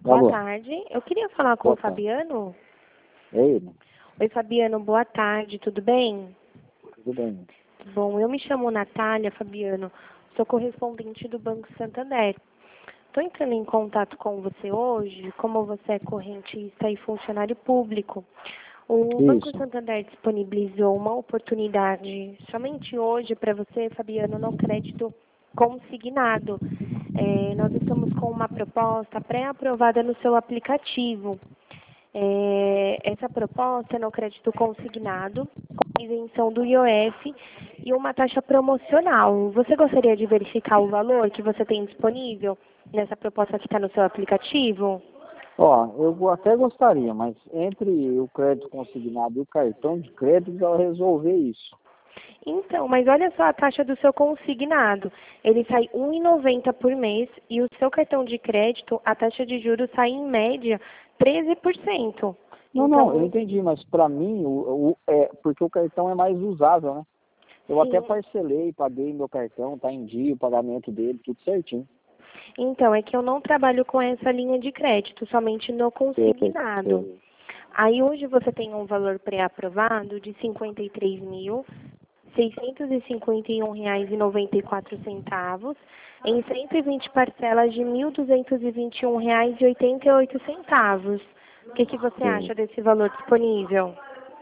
Boa Alô, tarde. Eu queria falar com o boa tarde. Fabiano. É ele? Oi, Fabiano, boa tarde, tudo bem? Tudo bem? Bom, eu me chamo Natália, Fabiano, sou correspondente do Banco Santander. Estou entrando em contato com você hoje, como você é correntista e funcionário público. O Banco Isso. Santander disponibilizou uma oportunidade somente hoje para você, Fabiano, no crédito consignado. Nós estamos com uma proposta pré-aprovada no seu aplicativo. Essa proposta é no crédito consignado, com isenção do IOF e uma taxa promocional. Você gostaria de verificar o valor que você tem disponível nessa proposta que está no seu aplicativo? Ó, até gostaria, mas entre o crédito consignado e o cartão de crédito, ela resolver isso. Então, mas olha só a taxa do seu consignado. Ele sai R$ 1,90 por mês e o seu cartão de crédito, a taxa de juros sai em média 13%. Não, eu Então, entendi, mas para mim, porque o cartão é mais usável, né? Eu até sim. parcelei, paguei meu cartão, tá em dia o pagamento dele, tudo certinho. Então, é que eu não trabalho com essa linha de crédito, somente no Sei, consignado. sei. Aí hoje você tem um valor pré-aprovado de R$ 53.651,94 em 120 parcelas de R$ 1.221,88. O que você Sei. acha desse valor disponível?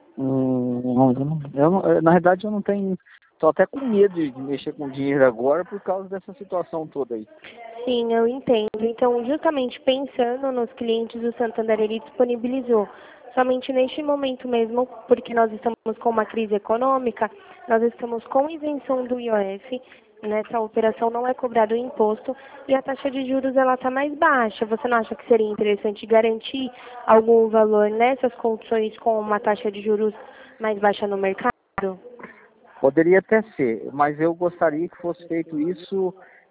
Na verdade, eu não tenho. Tô até com medo de mexer com dinheiro agora por causa dessa situação toda aí. Sim, eu entendo. Então, justamente pensando nos clientes do Santander, ele disponibilizou. Somente neste momento mesmo, porque nós estamos com uma crise econômica, nós estamos com isenção do IOF, nessa operação não é cobrado o imposto e a taxa de juros ela está mais baixa. Você não acha que seria interessante garantir algum valor nessas condições com uma taxa de juros mais baixa no mercado? Poderia até ser, mas eu gostaria que fosse feito isso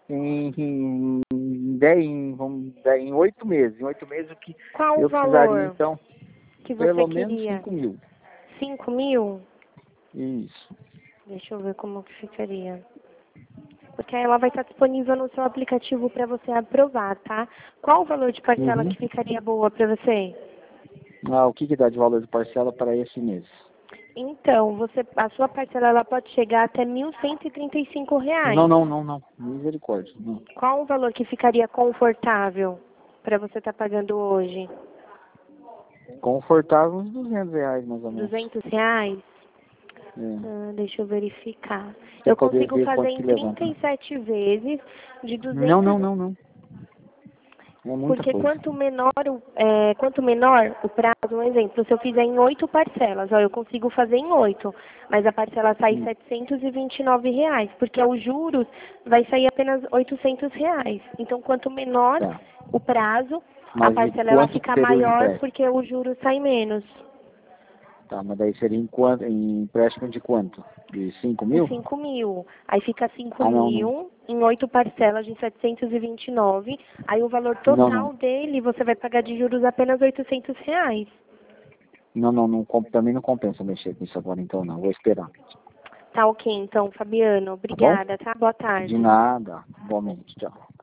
em 8 meses. Em 8 meses, o que Qual o eu precisaria, valor então, que você pelo menos queria? 5.000. 5.000? Isso. Deixa eu ver como que ficaria. Porque aí ela vai estar disponível no seu aplicativo para você aprovar, tá? Qual o valor de parcela Uhum. que ficaria boa para você? O que dá de valor de parcela para esse mês? Então, a sua parcela ela pode chegar até R$ 1.135. Não. Misericórdia. Não. Qual o valor que ficaria confortável para você estar pagando hoje? Confortável uns R$ 200, mais ou menos. R$ 200? É. Deixa eu verificar. Pra Eu poder consigo ver fazer quanto em que levanta. 37 vezes de Não, 200. não, não, não. É muita Porque coisa. quanto menor o prazo, um exemplo, se eu fizer em 8 parcelas, ó, eu consigo fazer em 8, mas a parcela sai R$ Hum. 729, porque os juros vai sair apenas R$ 800. Então, quanto menor Tá. o prazo, a Mas e parcela ela quanto que fica seria o maior empréstimo? porque o juros sai menos. Tá, mas daí seria em empréstimo de quanto? De 5 De mil? 5.000. Aí fica 5 Ah, não. mil em 8 parcelas de 729. Aí o valor Não. total dele você vai pagar de juros apenas R$ 800. Também não compensa mexer com isso agora, então não. Vou esperar. Tá ok, então, Fabiano. Tá bom? Obrigada, tá? Boa De tarde. nada. Igualmente. Tchau.